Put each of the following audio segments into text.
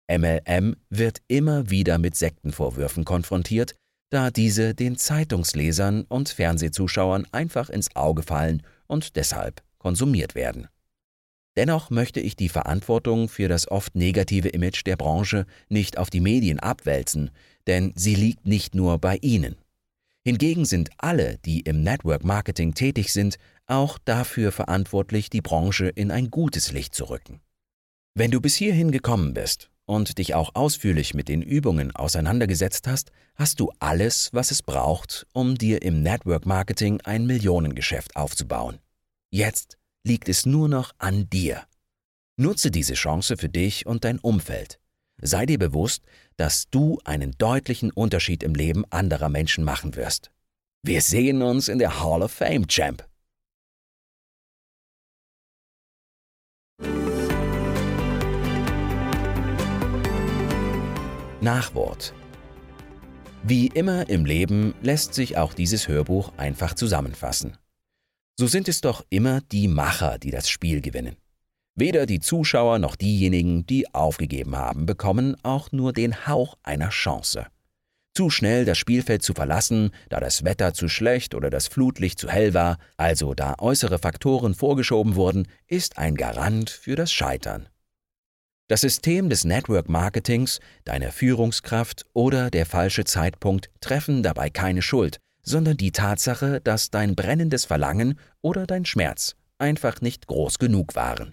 MLM wird immer wieder mit Sektenvorwürfen konfrontiert, da diese den Zeitungslesern und Fernsehzuschauern einfach ins Auge fallen und deshalb konsumiert werden. Dennoch möchte ich die Verantwortung für das oft negative Image der Branche nicht auf die Medien abwälzen, denn sie liegt nicht nur bei ihnen. Hingegen sind alle, die im Network Marketing tätig sind, auch dafür verantwortlich, die Branche in ein gutes Licht zu rücken. Wenn du bis hierhin gekommen bist und dich auch ausführlich mit den Übungen auseinandergesetzt hast, hast du alles, was es braucht, um dir im Network Marketing ein Millionengeschäft aufzubauen. Jetzt liegt es nur noch an dir. Nutze diese Chance für dich und dein Umfeld. Sei dir bewusst, dass du einen deutlichen Unterschied im Leben anderer Menschen machen wirst. Wir sehen uns in der Hall of Fame, Champ! Nachwort. Wie immer im Leben lässt sich auch dieses Hörbuch einfach zusammenfassen. So sind es doch immer die Macher, die das Spiel gewinnen. Weder die Zuschauer noch diejenigen, die aufgegeben haben, bekommen auch nur den Hauch einer Chance. Zu schnell das Spielfeld zu verlassen, da das Wetter zu schlecht oder das Flutlicht zu hell war, also da äußere Faktoren vorgeschoben wurden, ist ein Garant für das Scheitern. Das System des Network Marketings, deine Führungskraft oder der falsche Zeitpunkt treffen dabei keine Schuld, sondern die Tatsache, dass dein brennendes Verlangen oder dein Schmerz einfach nicht groß genug waren.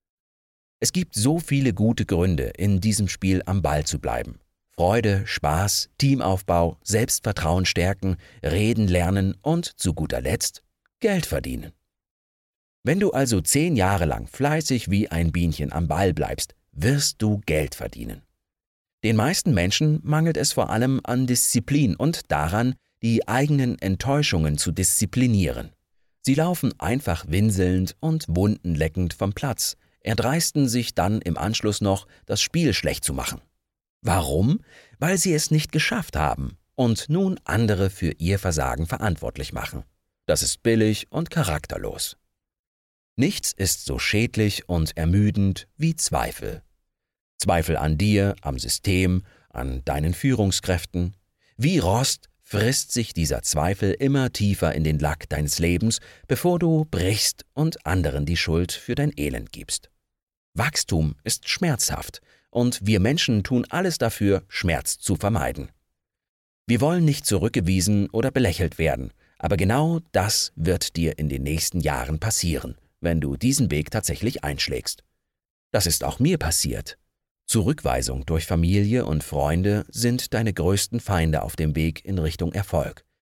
Es gibt so viele gute Gründe, in diesem Spiel am Ball zu bleiben. Freude, Spaß, Teamaufbau, Selbstvertrauen stärken, reden lernen und zu guter Letzt Geld verdienen. Wenn du also 10 Jahre lang fleißig wie ein Bienchen am Ball bleibst, wirst du Geld verdienen. Den meisten Menschen mangelt es vor allem an Disziplin und daran, die eigenen Enttäuschungen zu disziplinieren. Sie laufen einfach winselnd und wundenleckend vom Platz, erdreisten sich dann im Anschluss noch, das Spiel schlecht zu machen. Warum? Weil sie es nicht geschafft haben und nun andere für ihr Versagen verantwortlich machen. Das ist billig und charakterlos. Nichts ist so schädlich und ermüdend wie Zweifel. Zweifel an dir, am System, an deinen Führungskräften. Wie Rost frisst sich dieser Zweifel immer tiefer in den Lack deines Lebens, bevor du brichst und anderen die Schuld für dein Elend gibst. Wachstum ist schmerzhaft und wir Menschen tun alles dafür, Schmerz zu vermeiden. Wir wollen nicht zurückgewiesen oder belächelt werden, aber genau das wird dir in den nächsten Jahren passieren, wenn du diesen Weg tatsächlich einschlägst. Das ist auch mir passiert. Zurückweisung durch Familie und Freunde sind deine größten Feinde auf dem Weg in Richtung Erfolg.